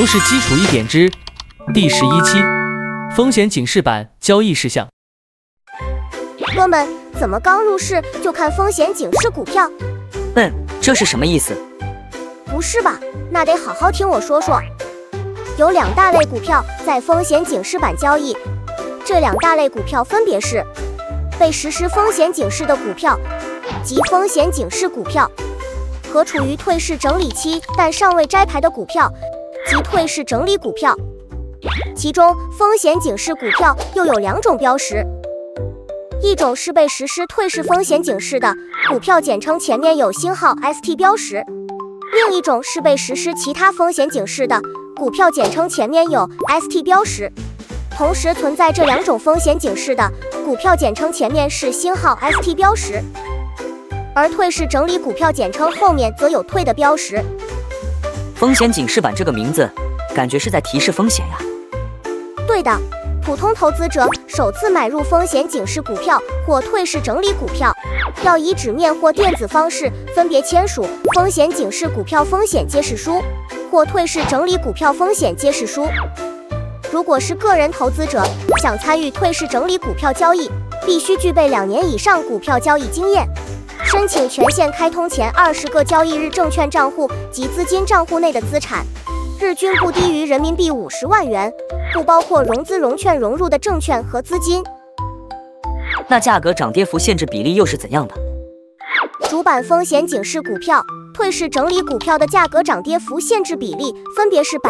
牛市基础一点之第11期风险警示版交易事项。 哥们，怎么刚入市就看风险警示股票？ 这是什么意思？ 不是吧？那得好好听我说说。有2大类股票在风险警示版交易，这2大类股票分别是被实施风险警示的股票及风险警示股票，和处于退市整理期但尚未摘牌的股票及退市整理股票。其中风险警示股票又有2种标识，一种是被实施退市风险警示的股票，简称前面有星号 ST 标识；另一种是被实施其他风险警示的股票，简称前面有 ST 标识。同时存在这2种风险警示的股票，简称前面是星号 ST 标识，而退市整理股票简称后面则有退的标识。 风险警示版这个名字，感觉是在提示风险呀。 对的，普通投资者首次买入风险警示股票或退市整理股票，要以纸面或电子方式分别签署风险警示股票风险揭示书或退市整理股票风险揭示书。如果是个人投资者想参与退市整理股票交易，必须具备2年以上股票交易经验，申请权限开通前20个交易日证券账户及资金账户内的资产日均不低于人民币50万元，不包括融资融券融入的证券和资金。 那价格涨跌幅限制比例又是怎样的？ 主板风险警示股票、退市整理股票的价格涨跌幅限制比例分别是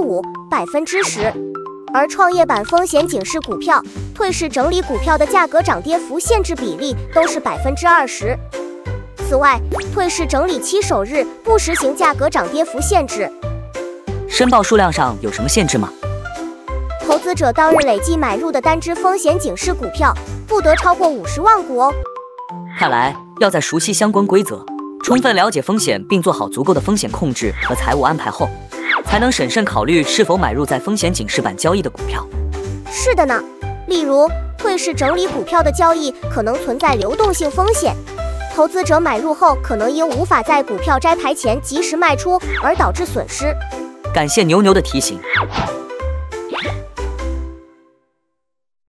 5%、10%，而创业板风险警示股票、退市整理股票的价格涨跌幅限制比例都是20%。此外，退市整理期首日不实行价格涨跌幅限制。 申报数量上有什么限制吗？ 投资者当日累计买入的单只风险警示股票不得超过50万股哦。 看来要在熟悉相关规则、充分了解风险并做好足够的风险控制和财务安排后，才能审慎考虑是否买入在风险警示版交易的股票。 是的呢，例如退市整理股票的交易可能存在流动性风险，投资者买入后可能因无法在股票摘牌前及时卖出而导致损失。 感谢牛牛的提醒。